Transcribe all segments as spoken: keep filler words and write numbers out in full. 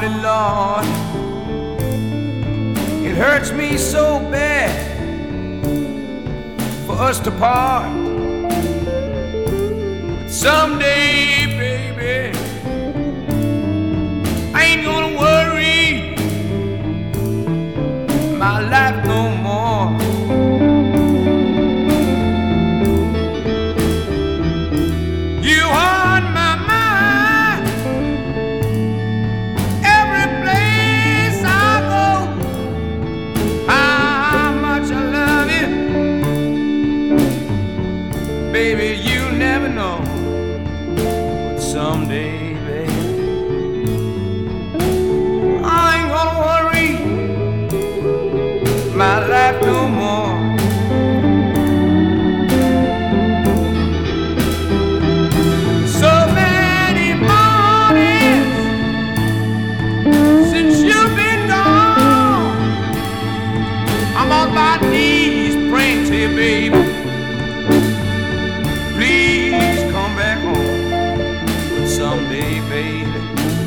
Lordy, Lord, it hurts me so bad for us to part. But someday, baby, I ain't gonna worry my life no more. You on my mind every place I go. How much I love you, baby, you never know. But someday, baby, I ain't gonna worry my life no more. So many mornings since you've been gone, I'm on my knees praying to you, baby. Please come back home. But someday, baby,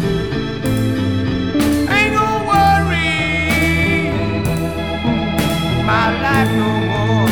I ain't gonna worry my life no more.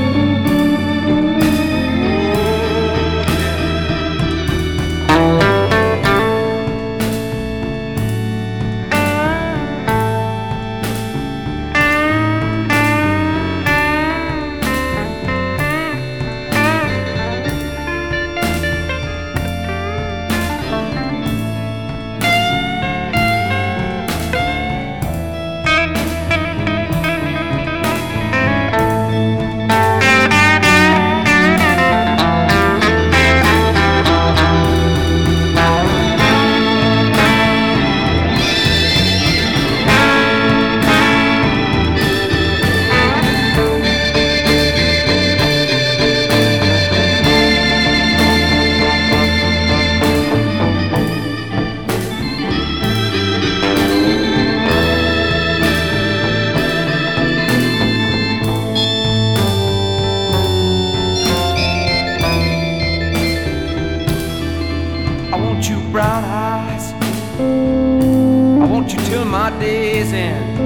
I want you brown eyes, I want you till my day's end.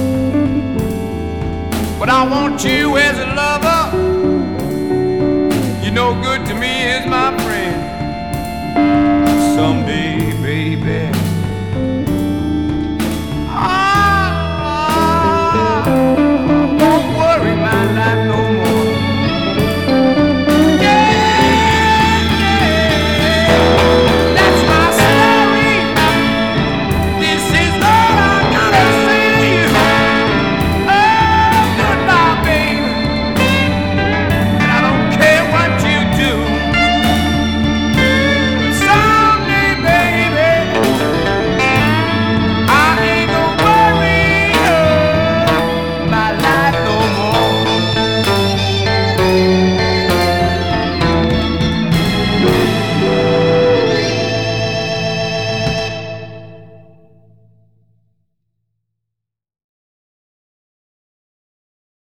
But I want you as a lover, you're no good to me as my friend. Someday, baby,